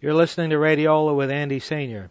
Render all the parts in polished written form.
You're listening to Radiola with Andy Senior.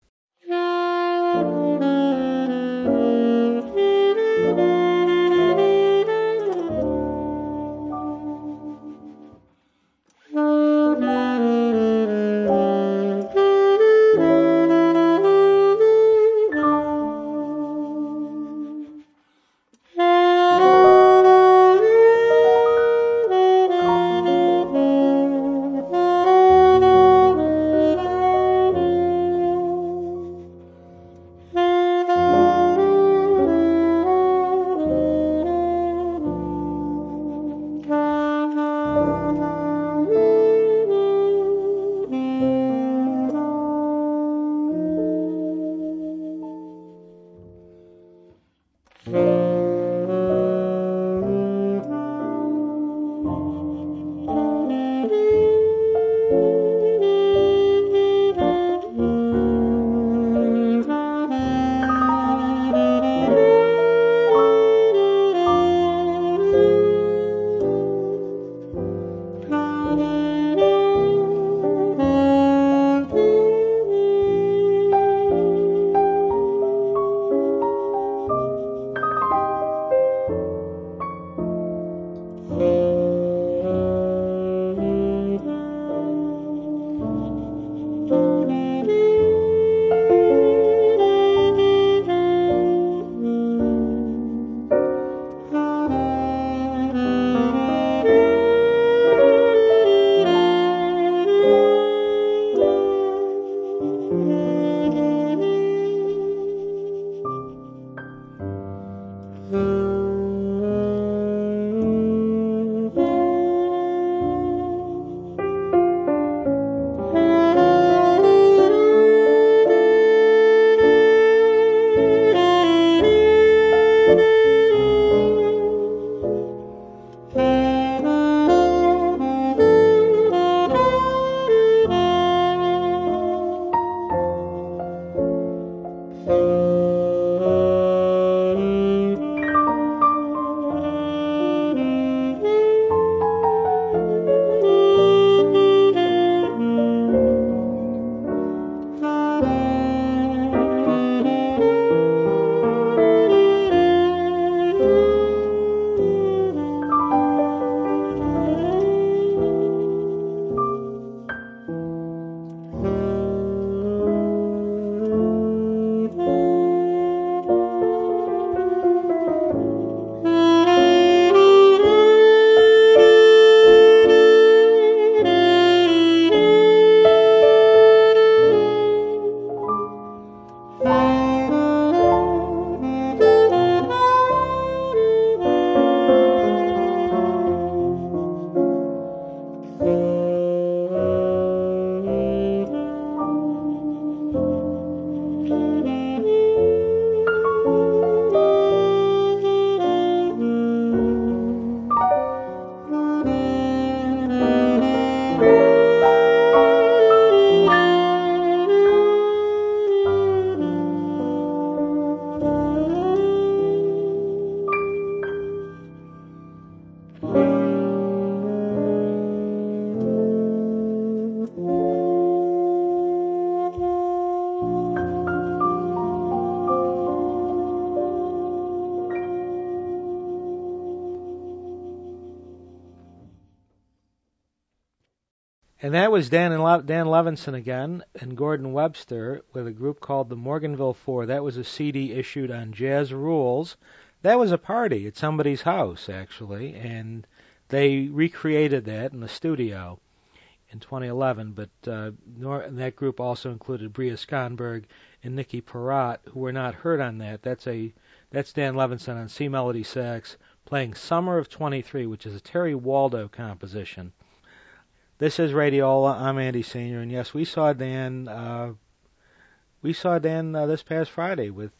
And that was Dan Levinson again and Gordon Webster with a group called the Morganville Four. That was a CD issued on Jazz Rules. That was a party at somebody's house, actually, and they recreated that in the studio in 2011. But that group also included Bria Skonberg and Nikki Perrott, who were not heard on that. That's Dan Levinson on C Melody sax playing Summer of 23, which is a Terry Waldo composition. This is Radiola. I'm Andy Senior, and yes, we saw Dan. This past Friday with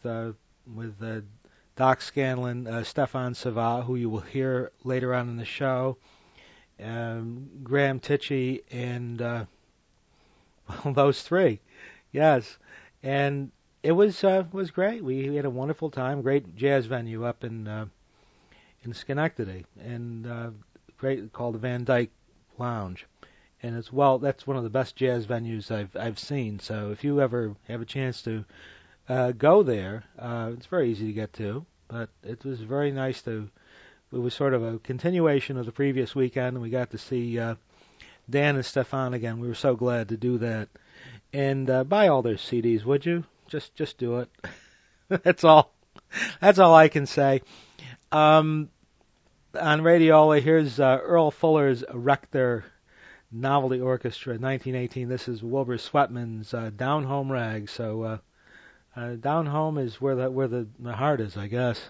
Doc Scanlon, Stefan Savat, who you will hear later on in the show, Graham Tichy, and those three. Yes, and it was great. We had a wonderful time. Great jazz venue up in Schenectady, and great, called the Van Dyke Lounge. and that's one of the best jazz venues I've seen. So if you ever have a chance to go there, it's very easy to get to. But it was very nice to. It was sort of a continuation of the previous weekend, and we got to see Dan and Stefan again. We were so glad to do that. And buy all their CDs, would you? Just do it. That's all. That's all I can say. On Radiola, here's Earl Fuller's Rector Novelty Orchestra, 1918. This is Wilbur Sweatman's Down Home Rag. So Down Home is where the heart is, I guess.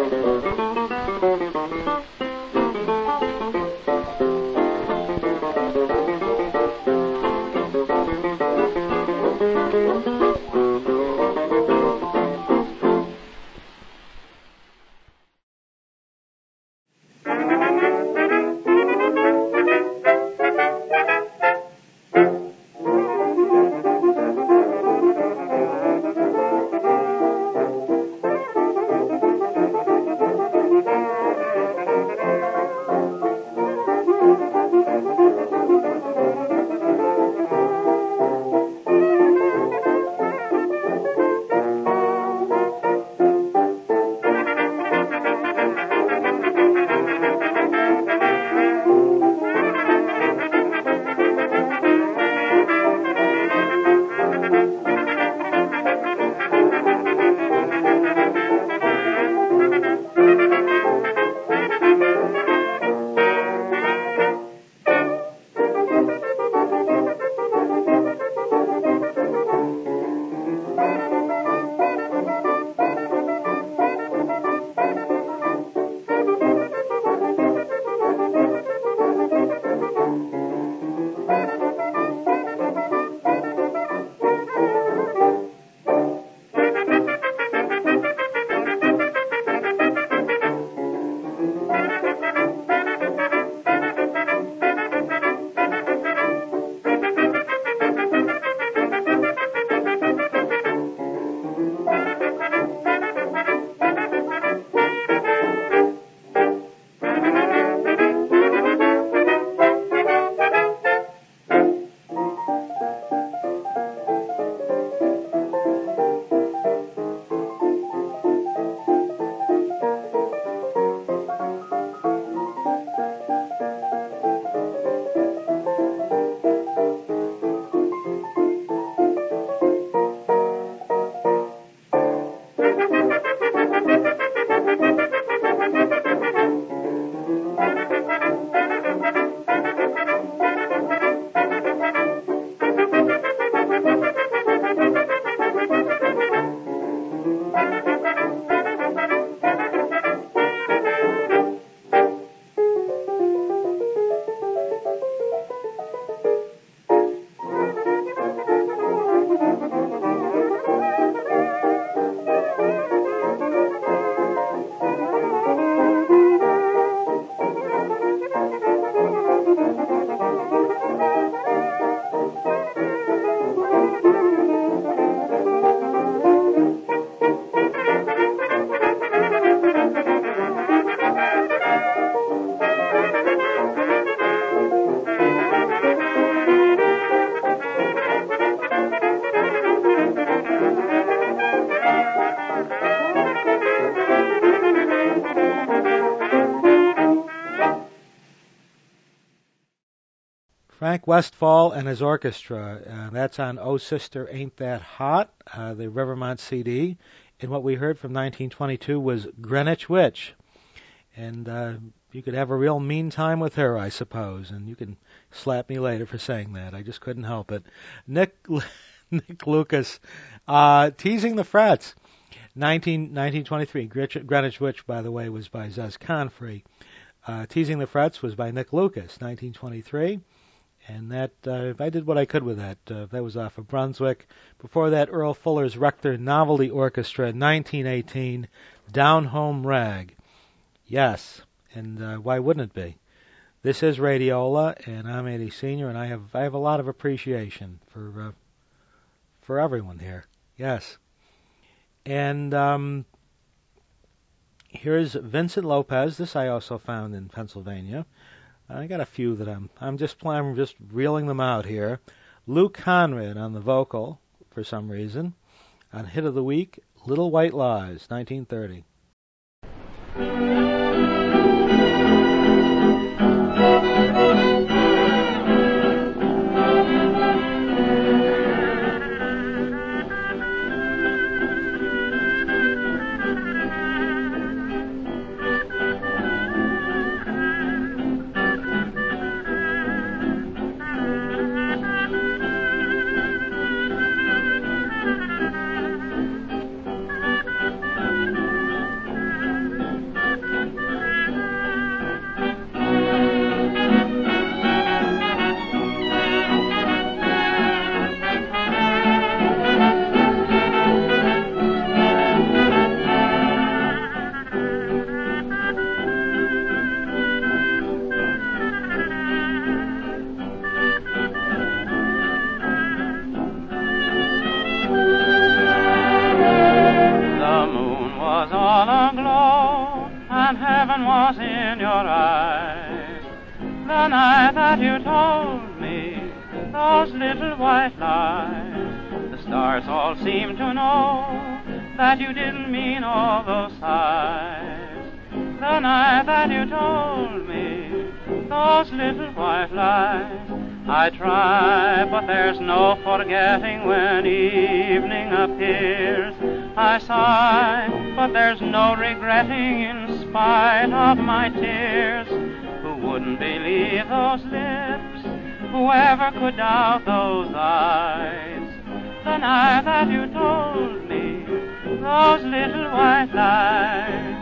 Frank Westfall and his orchestra. That's on Oh Sister Ain't That Hot, the Rivermont CD. And what we heard from 1922 was Greenwich Witch. And you could have a real mean time with her, I suppose. And you can slap me later for saying that. I just couldn't help it. Nick Lucas, Teasing the Frets. 1923. Greenwich Witch, by the way, was by Zez Confrey. Teasing the Frets was by Nick Lucas, 1923. And that, I did what I could with that. That was off of Brunswick. Before that, Earl Fuller's Rector Novelty Orchestra, 1918, Down Home Rag. Yes, and why wouldn't it be? This is Radiola, and I'm Eddie Sr., and I have a lot of appreciation for everyone here. Yes. And here's Vincent Lopez. This I also found in Pennsylvania. I got a few that I'm just reeling them out here. Lou Conrad on the vocal for some reason. On Hit of the Week, Little White Lies, 1930. heaven was in your eyes. The night that you told me those little white lies, the stars all seemed to know that you didn't mean all those sighs. The night that you told me those little white lies, I try, but there's no forgetting when evening appears. I sigh, but there's no regretting in spite of my tears. Who wouldn't believe those lips? Whoever could doubt those eyes? The night that you told me those little white lies.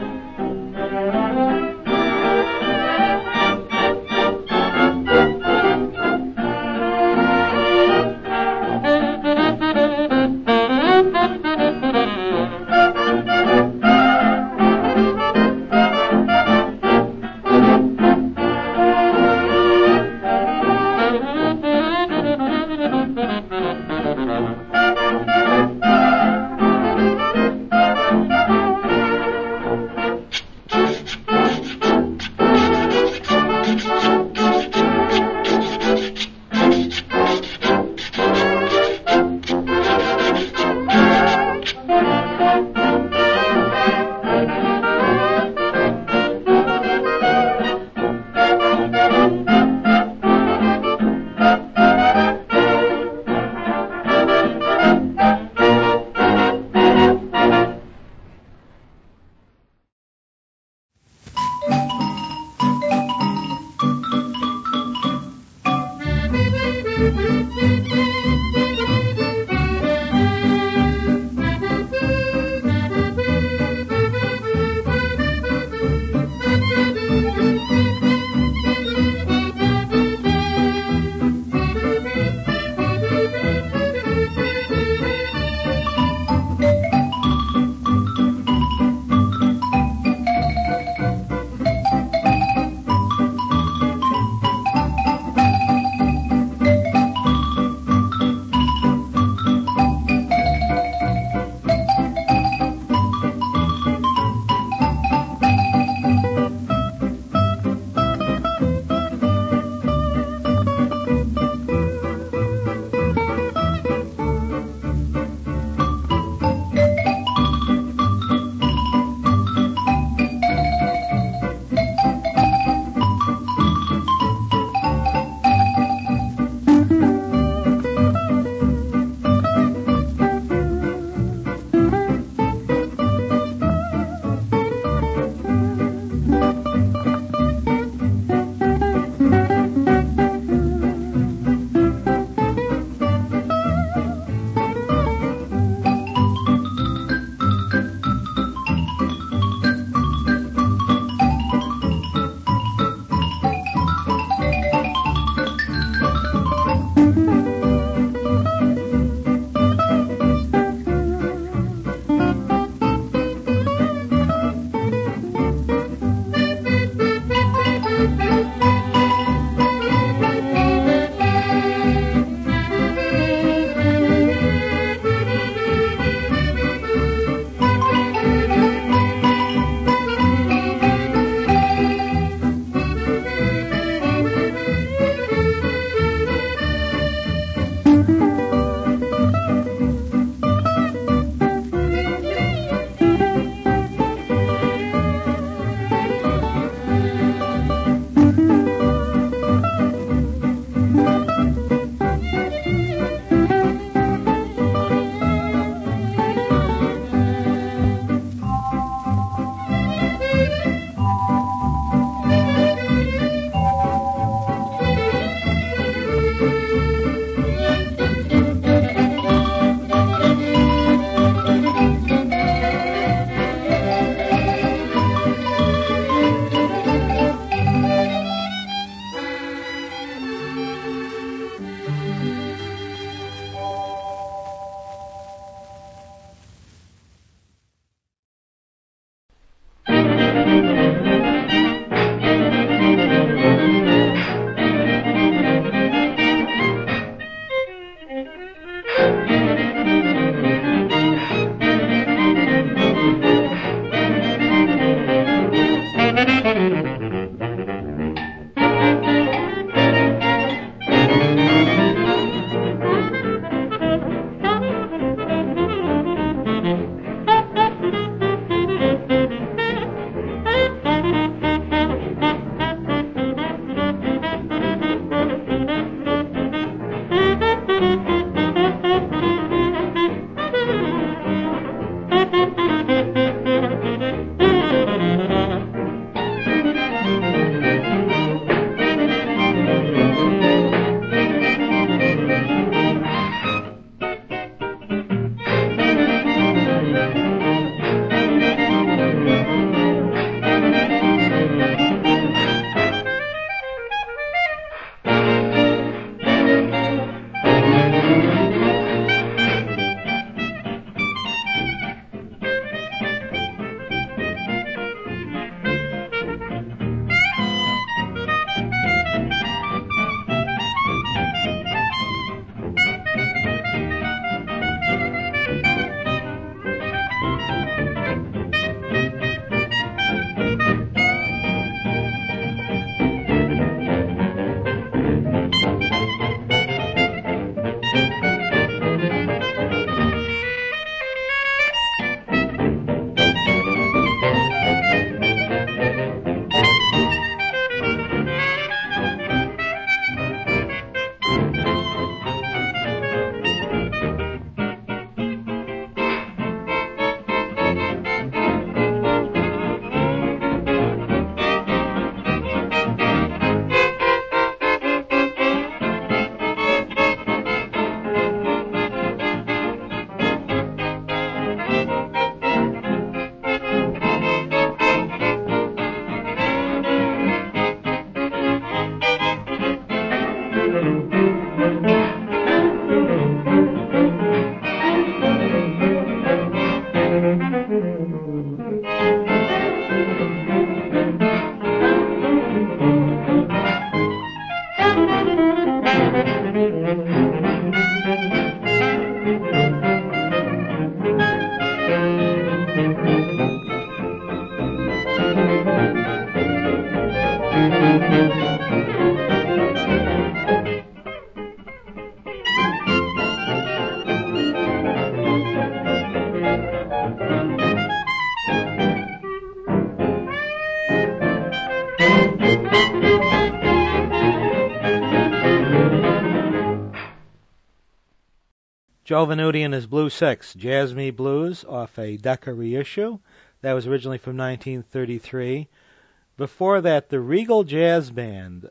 Joe Venuti and his Blue Six, Jazz Me Blues, off a Decca reissue. That was originally from 1933. Before that, the Regal Jazz Band,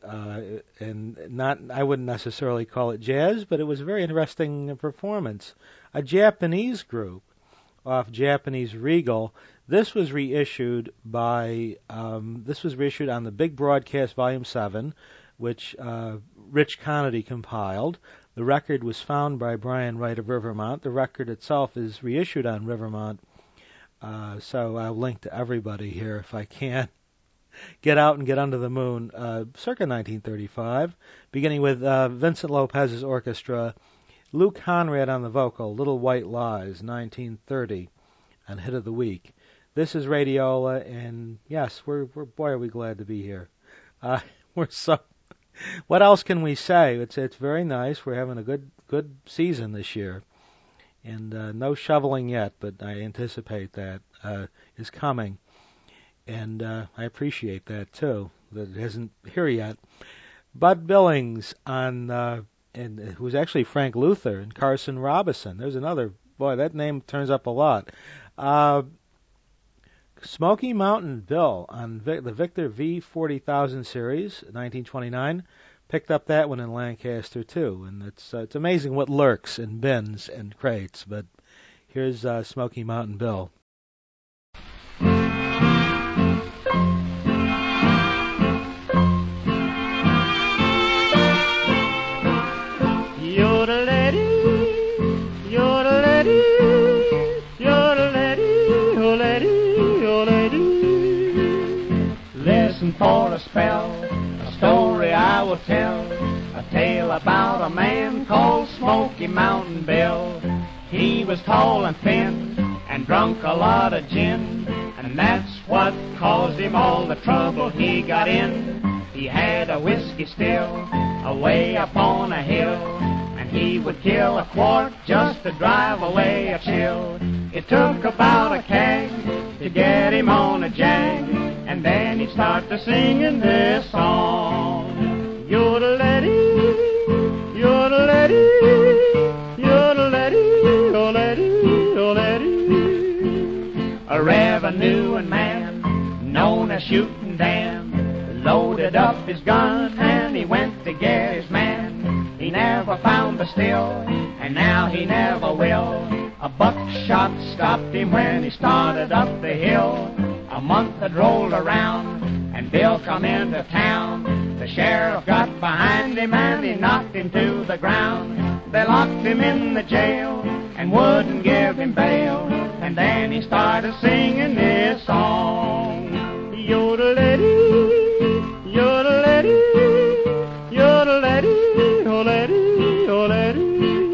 I wouldn't necessarily call it jazz, but it was a very interesting performance. A Japanese group off Japanese Regal. This was reissued on the Big Broadcast Volume 7, which Rich Connody compiled. The record was found by Brian Wright of Rivermont. The record itself is reissued on Rivermont, so I'll link to everybody here if I can. Get Out and Get Under the Moon, circa 1935, beginning with Vincent Lopez's orchestra, Lou Conrad on the vocal, Little White Lies, 1930, on Hit of the Week. This is Radiola, and yes, we're boy, are we glad to be here. What else can we say? It's very nice. We're having a good season this year, and no shoveling yet, but I anticipate that is coming, and I appreciate that too. That it isn't here yet. Bud Billings who's actually Frank Luther, and Carson Robison. There's another boy. That name turns up a lot. Smoky Mountain Bill on the Victor V40,000 series, 1929. Picked up that one in Lancaster too, and it's amazing what lurks in bins and crates. But here's Smoky Mountain Bill. For a spell, a story I will tell, a tale about a man called Smoky Mountain Bill. He was tall and thin and drunk a lot of gin, and that's what caused him all the trouble he got in. He had a whiskey still away up on a hill, and he would kill a quart just to drive away a chill. It took about a keg to get him on a jag, and then he'd start to singing this song. Yodelady, yodelady, yodelady, yodelady, yodelady. A revenue man known as Shooting Dan loaded up his gun and he went to get his man. He never found the still, and now he never will. A buckshot stopped him when he started up the hill. A month had rolled around, and Bill come into town. The sheriff got behind him, and he knocked him to the ground. They locked him in the jail, and wouldn't give him bail. And then he started singing this song. Yodelady, yodelady, yodelady, yodelady, yodelady.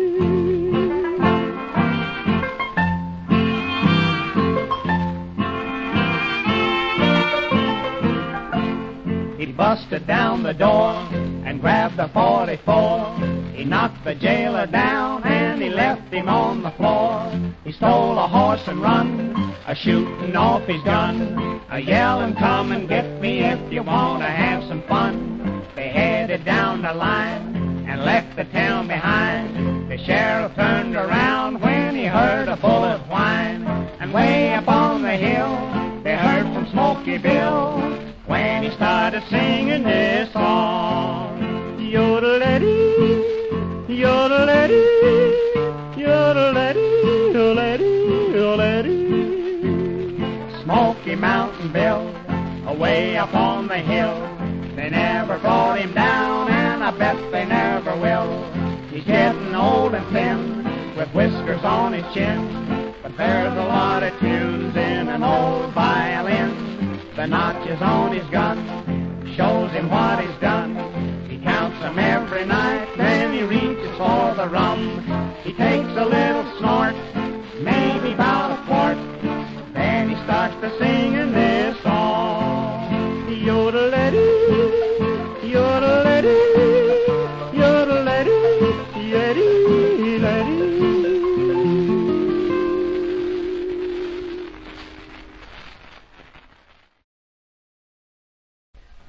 He busted down the door and grabbed the 44. He knocked the jailer down and he left him on the floor. He stole a horse and run, a-shooting off his gun, a-yelling, come and get me if you want to have some fun. They headed down the line and left the town behind. The sheriff turned around when he heard a bullet whine, and way up on the hill they heard from Smoky Bill when he started singing this song. Yodelady, yodelady, yodelady, yodelady, yodelady. Smoky Mountain Bill, away up on the hill. They never brought him down, and I bet they never will. He's getting old and thin, with whiskers on his chin, but there's a lot of tunes in an old violin. The notches on his gun shows him what he's done. He counts them every night, then he reaches for the rum. He takes a little snort, maybe about a quart, then he starts to singing this song. Yodelady,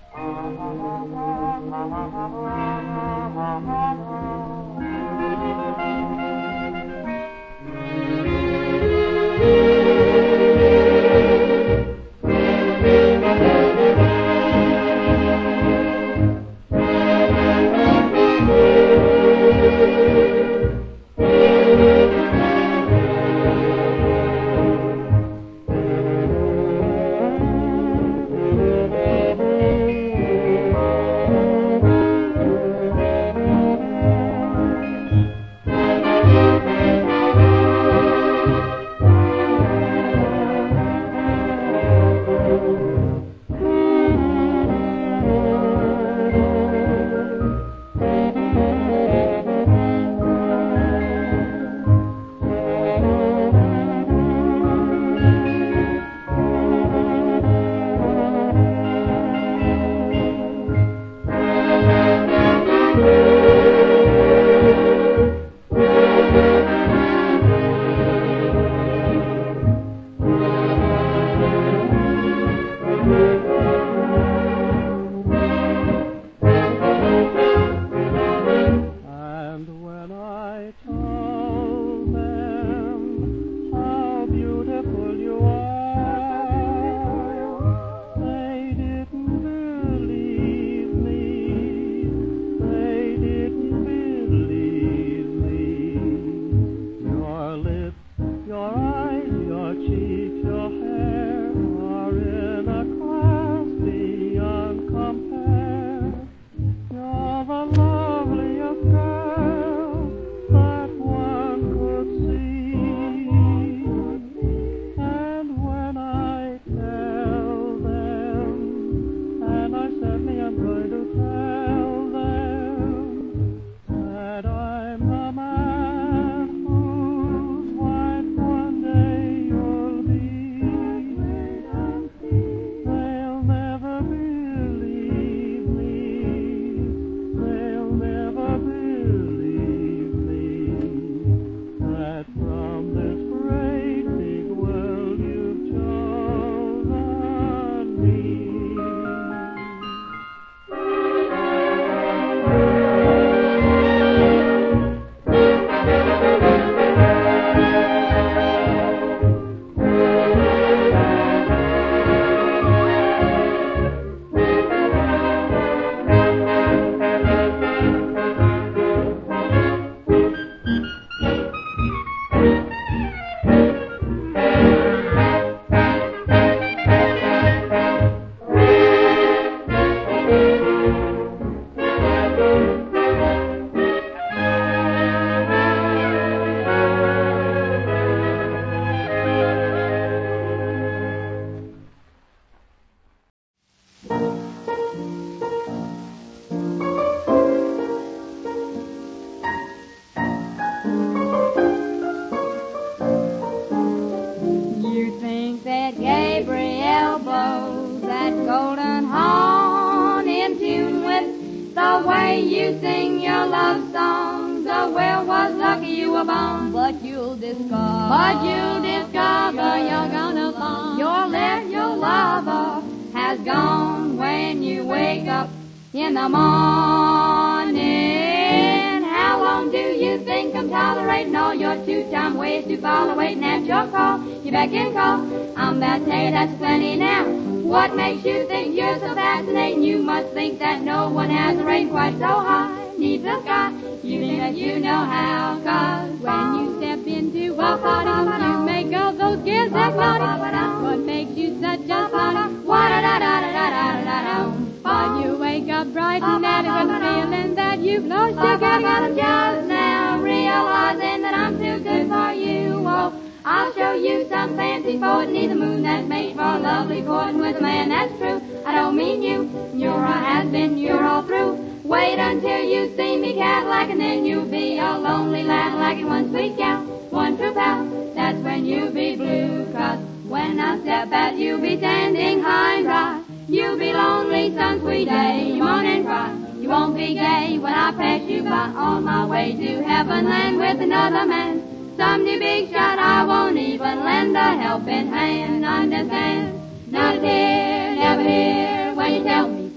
Understand? Not a tear, never hear when you tell me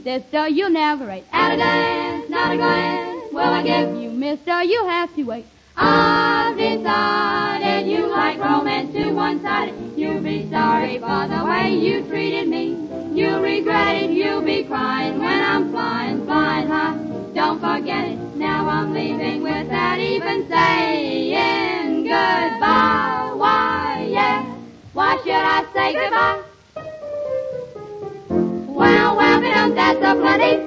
sister, you'll never rate. At a dance, not a glance, will I give you, mister, you have to wait. I've decided you like romance too one-sided. You'll be sorry for the way you treated me. You'll regret it, you'll be crying when I'm flying high. Don't forget it, now I'm leaving without even saying goodbye. Why, yeah, why should I say goodbye? Well, that's a plenty.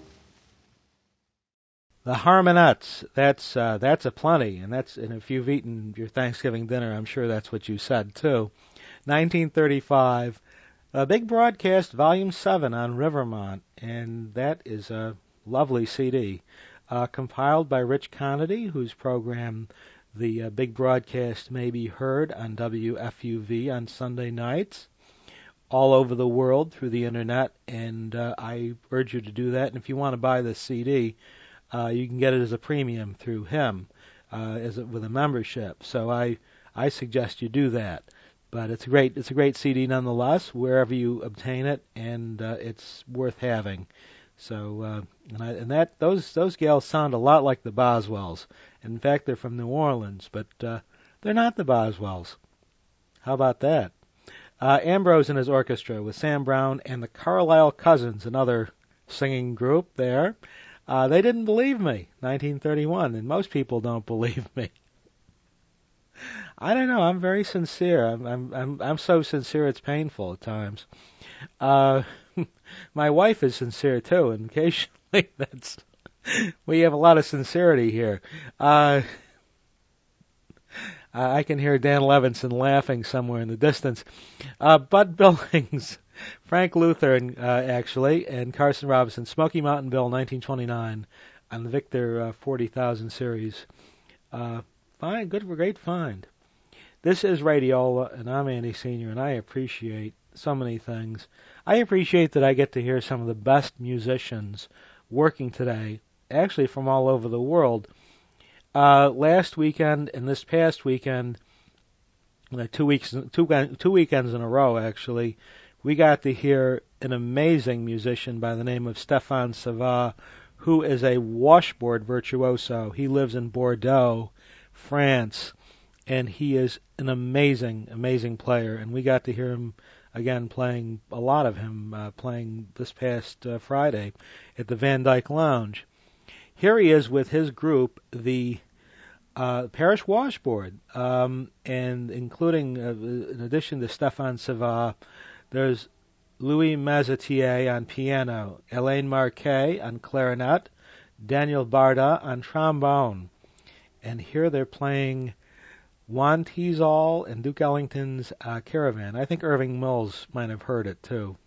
The Harmonettes, that's a plenty, and if you've eaten your Thanksgiving dinner, I'm sure that's what you said too. 1935, a Big Broadcast Volume 7 on Rivermont, and that is a lovely CD, compiled by Rich Conity, whose program the Big Broadcast may be heard on WFUV on Sunday nights, all over the world through the internet, and I urge you to do that. And if you want to buy this CD, you can get it as a premium through him, with a membership. So I suggest you do that. But it's a great CD nonetheless, wherever you obtain it, and it's worth having. So those gals sound a lot like the Boswells. In fact, they're from New Orleans, but they're not the Boswells. How about that? Ambrose and his orchestra with Sam Brown and the Carlisle Cousins, another singing group there. They didn't believe me, 1931, and most people don't believe me. I don't know. I'm very sincere. I'm so sincere it's painful at times. My wife is sincere too, and occasionally we have a lot of sincerity here. I can hear Dan Levinson laughing somewhere in the distance. Bud Billings, Frank Luther, and Carson Robinson, Smoky Mountain Bill, 1929, on the Victor 40,000 series. Fine, great find. This is Radiola, and I'm Andy Sr., and I appreciate so many things. I appreciate that I get to hear some of the best musicians working today, actually from all over the world. Last weekend and this past weekend, 2 weekends in a row, actually, we got to hear an amazing musician by the name of Stéphane Savva, who is a washboard virtuoso. He lives in Bordeaux, France, and he is an amazing, amazing player. And we got to hear him again playing, a lot of him playing this past Friday at the Van Dyke Lounge. Here he is with his group, the Parish Washboard, and including, in addition to Stéphane Savva, there's Louis Mazetier on piano, Elaine Marquet on clarinet, Daniel Barda on trombone. And here they're playing Juan Teasall and Duke Ellington's Caravan. I think Irving Mills might have heard it too.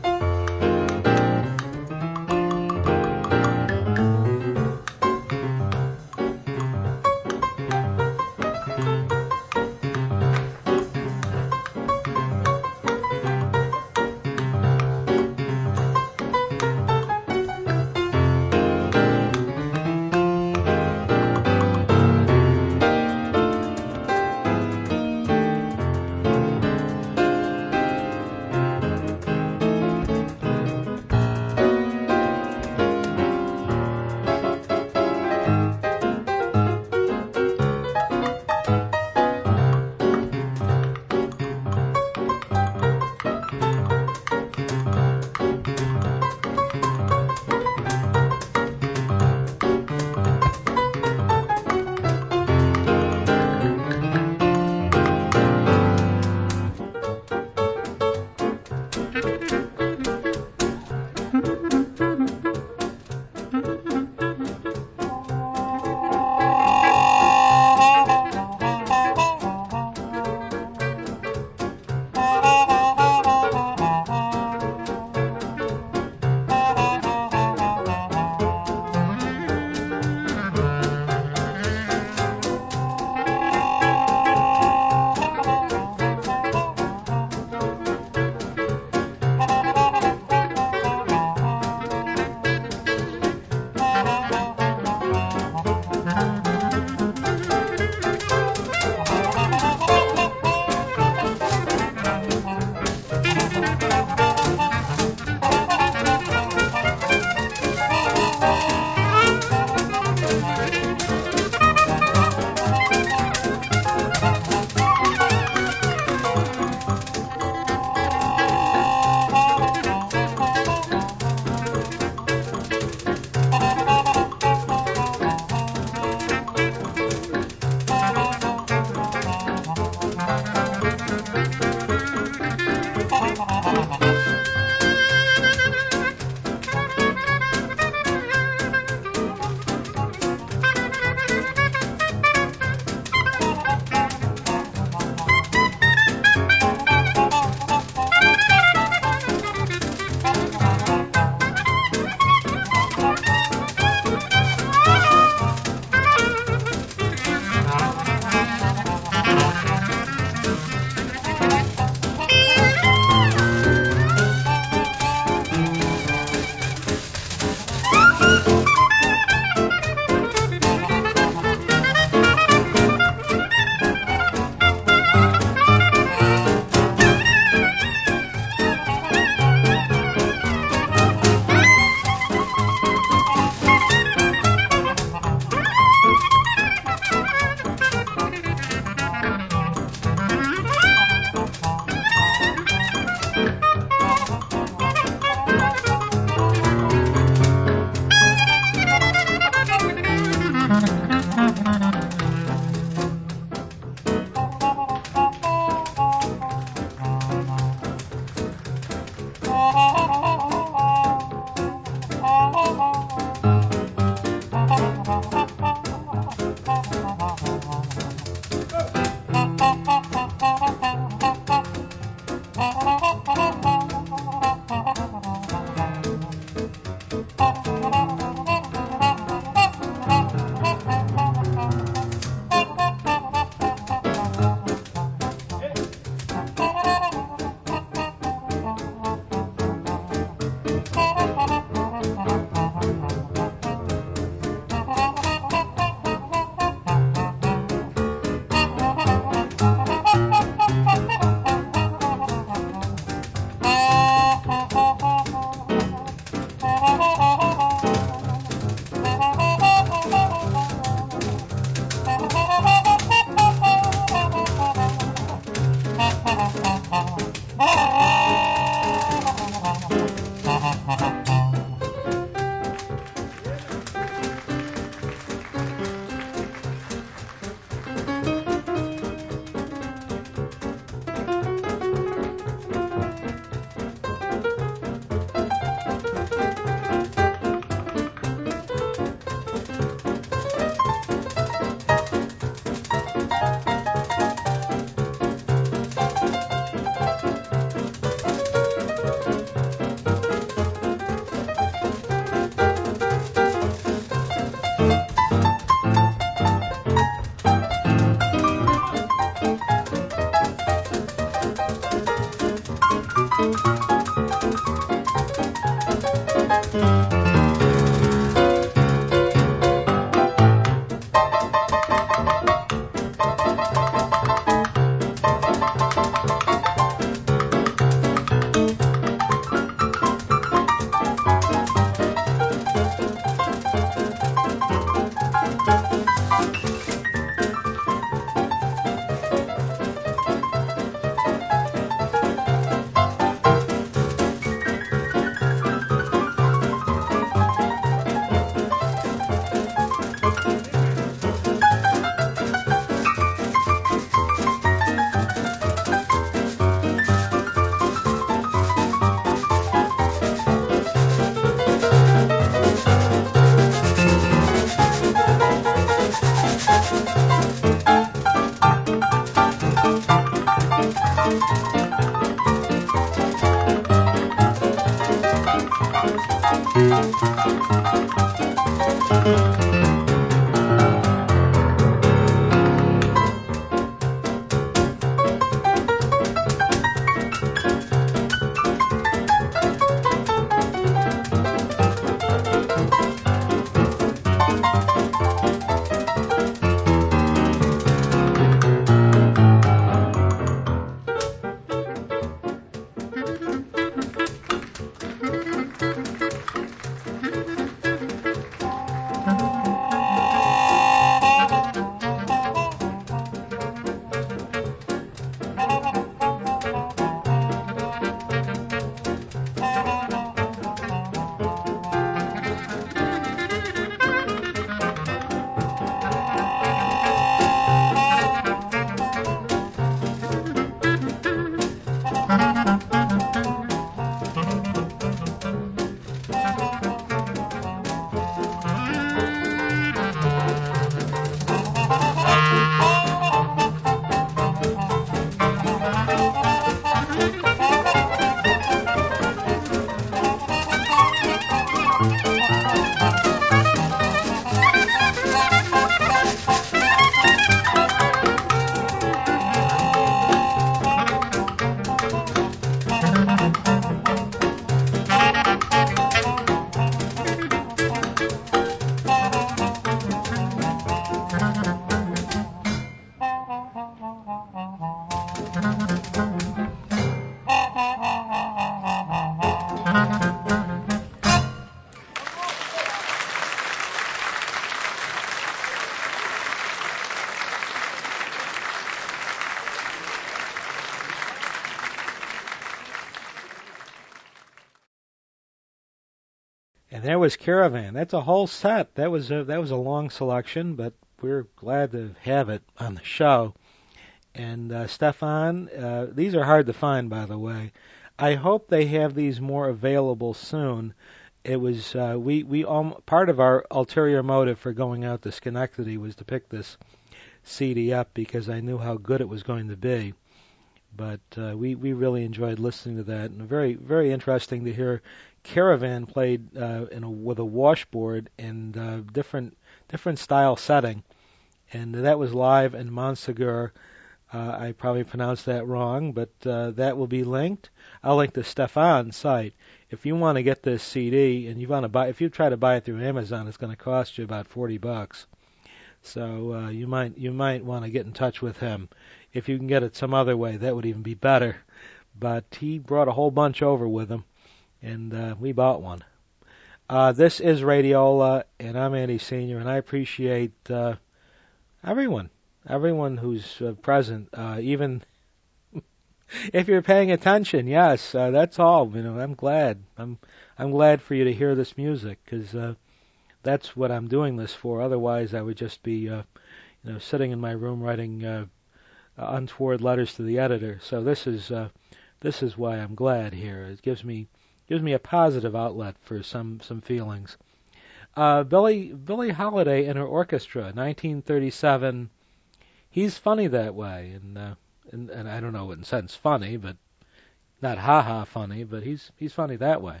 And there was Caravan. That's a whole set. That was a long selection, but we're glad to have it on the show. And Stefan, these are hard to find, by the way. I hope they have these more available soon. It was part of our ulterior motive for going out to Schenectady was to pick this CD up because I knew how good it was going to be. But we really enjoyed listening to that, and very, very interesting to hear Caravan played with a washboard and different style setting, and that was live in Montsegur. I probably pronounced that wrong, but that will be linked. I'll link the Stefan's site. If you want to get this CD and if you try to buy it through Amazon, it's going to cost you about $40. So you might want to get in touch with him. If you can get it some other way, that would even be better. But he brought a whole bunch over with him, and we bought one. This is Radiola, and I'm Andy Sr., and I appreciate everyone who's present, even if you're paying attention. Yes, that's all. I'm glad. I'm glad for you to hear this music, because that's what I'm doing this for. Otherwise, I would just be, sitting in my room writing untoward letters to the editor. So this is why I'm glad here. It gives me a positive outlet for some feelings. Billie Holiday and her orchestra, 1937. He's funny that way, and I don't know in sense funny, but not ha-ha funny, but he's funny that way.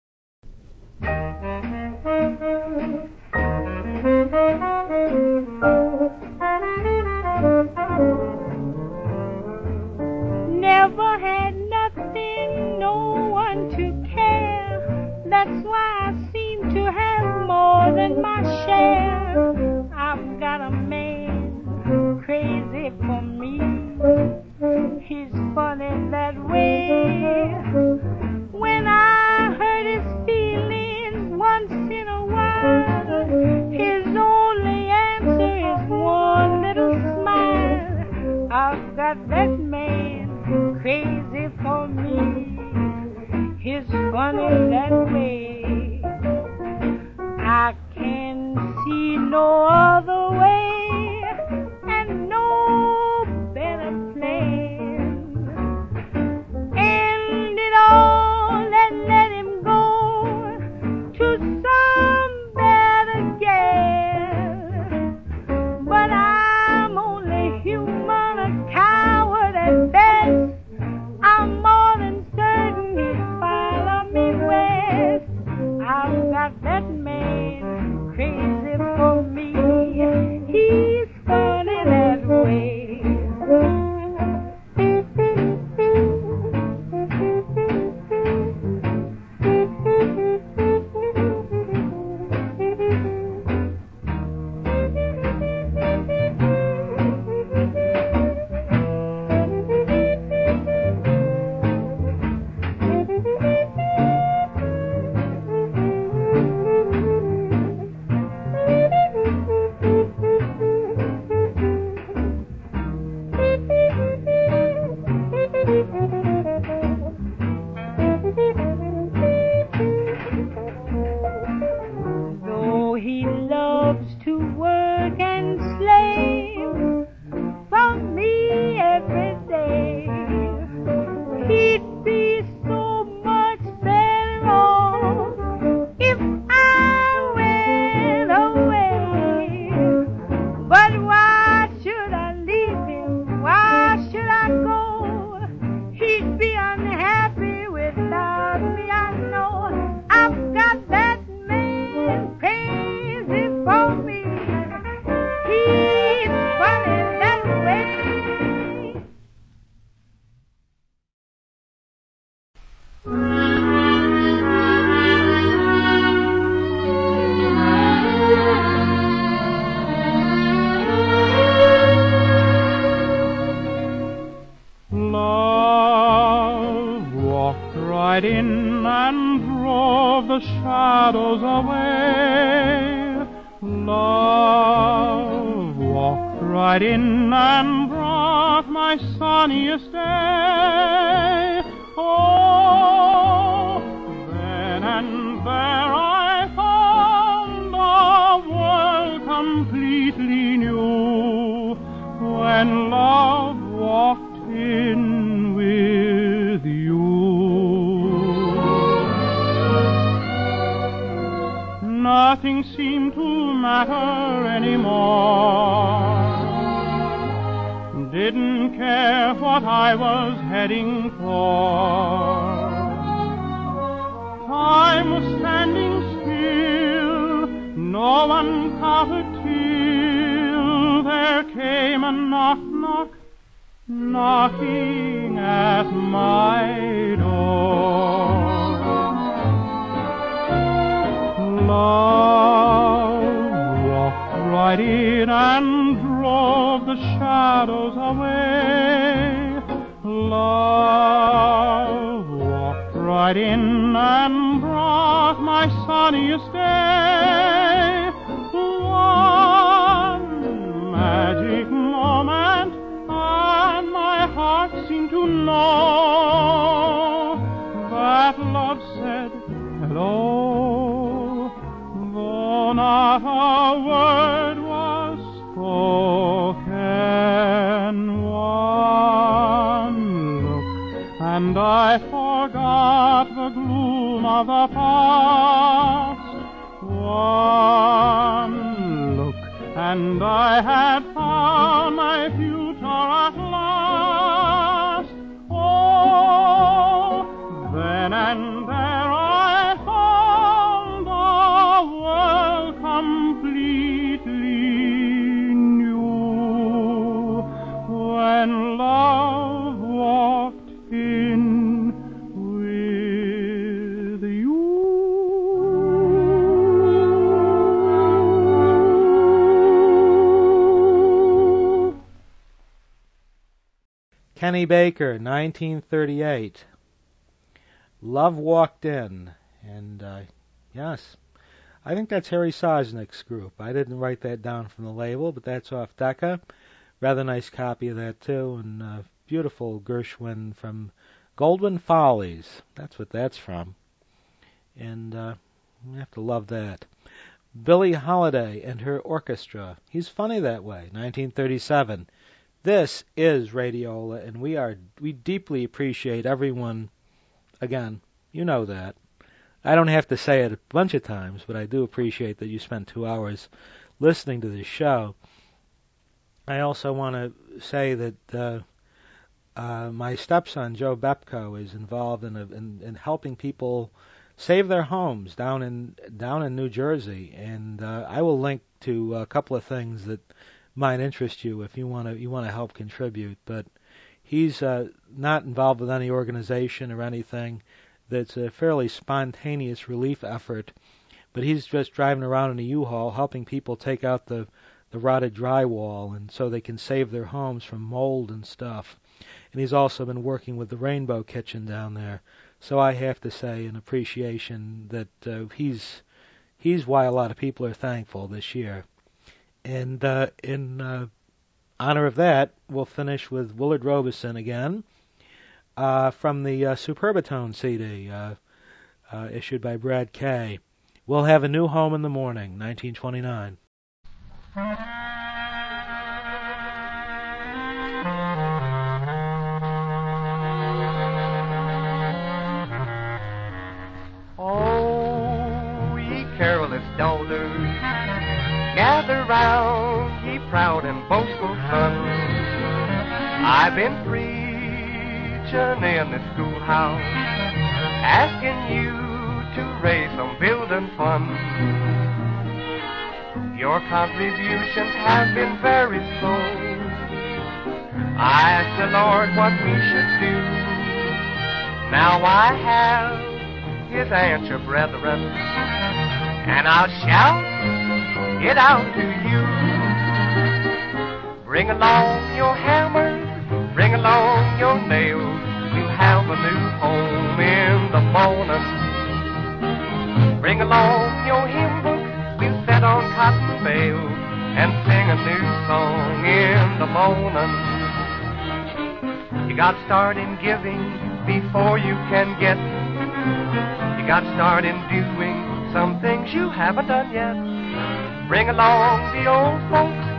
Never had nothing, no one to care. That's why I seem to have more than my share. I've got a man crazy for me. He's funny that way. When I hurt his feelings once in a while, his only answer is one little smile. I've got that man crazy for me. He's funny that way. I can see no other way and no better plan. End it all and let him go to some better gal. But I'm only human, a coward at best. I'm more than certain he'd follow me west. I've got that man crazy for me. He's funny that way. Though he loves to work and slave for me every day, he'd be so much better off if I went away. But why should I leave him? Why should I go? He'd be unhappy without me, I know. I've got that man crazy for me. He's funny that way. Love walked right in and drove the shadows away. Love walked right in and brought my sunniest day. Oh, then and there I completely new when love walked in with you. Nothing seemed to matter anymore. Didn't care what I was heading for. Time was standing still, no one counted till there came a knock, knock, knocking at my door. Love walked right in and drove the shadows away. Love walked right in and brought my sunniest day. One magic moment, and my heart seemed to know that love said hello, though not a word was spoken. One look, and I forgot the gloom of the past. One look, and I had found my future at last. Oh, then and there I found a world completely new when love walked in with you. Kenny Baker, 1938. Love Walked In. And, yes, I think that's Harry Sosnick's group. I didn't write that down from the label, but that's off Decca. Rather nice copy of that, too. And beautiful Gershwin from Goldwyn Follies. That's what that's from. And you have to love that. Billie Holiday and her orchestra. He's Funny That Way, 1937. This is Radiola, and we deeply appreciate everyone. Again, you know that. I don't have to say it a bunch of times, but I do appreciate that you spent 2 hours listening to this show. I also want to say that my stepson, Joe Bepko, is involved in helping people save their homes down in New Jersey, and I will link to a couple of things that might interest you if you want to help contribute. But he's not involved with any organization or anything. That's a fairly spontaneous relief effort. But he's just driving around in a U-Haul helping people take out the rotted drywall, and so they can save their homes from mold and stuff. And he's also been working with the Rainbow Kitchen down there. So I have to say an appreciation that he's why a lot of people are thankful this year. And in honor of that, we'll finish with Willard Robeson again from the Superbatone CD issued by Brad Kay. We'll Have a New Home in the Morning, 1929. Oh, ye careless daughters, gather round, ye proud and boastful sons. I've been preaching in the schoolhouse, asking you to raise some building funds. Your contributions have been very slow. I asked the Lord what we should do. Now I have His answer, brethren, and I'll shout it out to you. Bring along your hammers, bring along your nails. We'll have a new home in the morning. Bring along your hymn book, we'll set on cotton bales and sing a new song in the morning. You got to start in giving before you can get. You got to start in doing some things you haven't done yet. Bring along the old folks,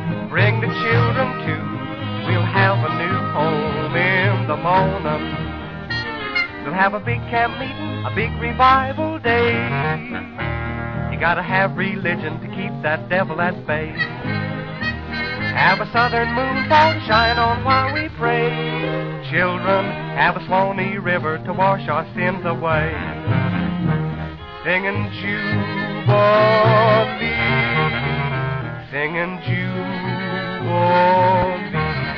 have a big camp meeting, a big revival day. You gotta have religion to keep that devil at bay. Have a southern moon fall to shine on while we pray. Children, have a Swanee River to wash our sins away. Singing Jubilee, singing Jubilee.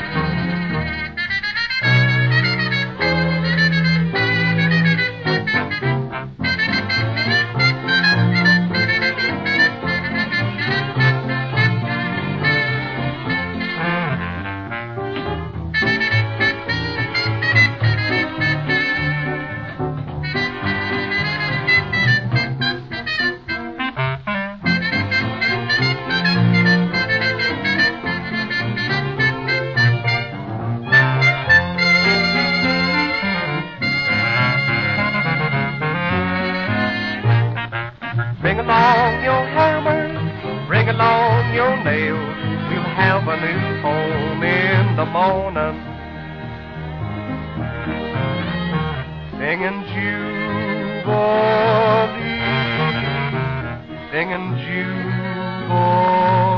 Bring along your hammer, bring along your nails. We'll have a new home in the morning. Singing Jubilee, singing Jubilee.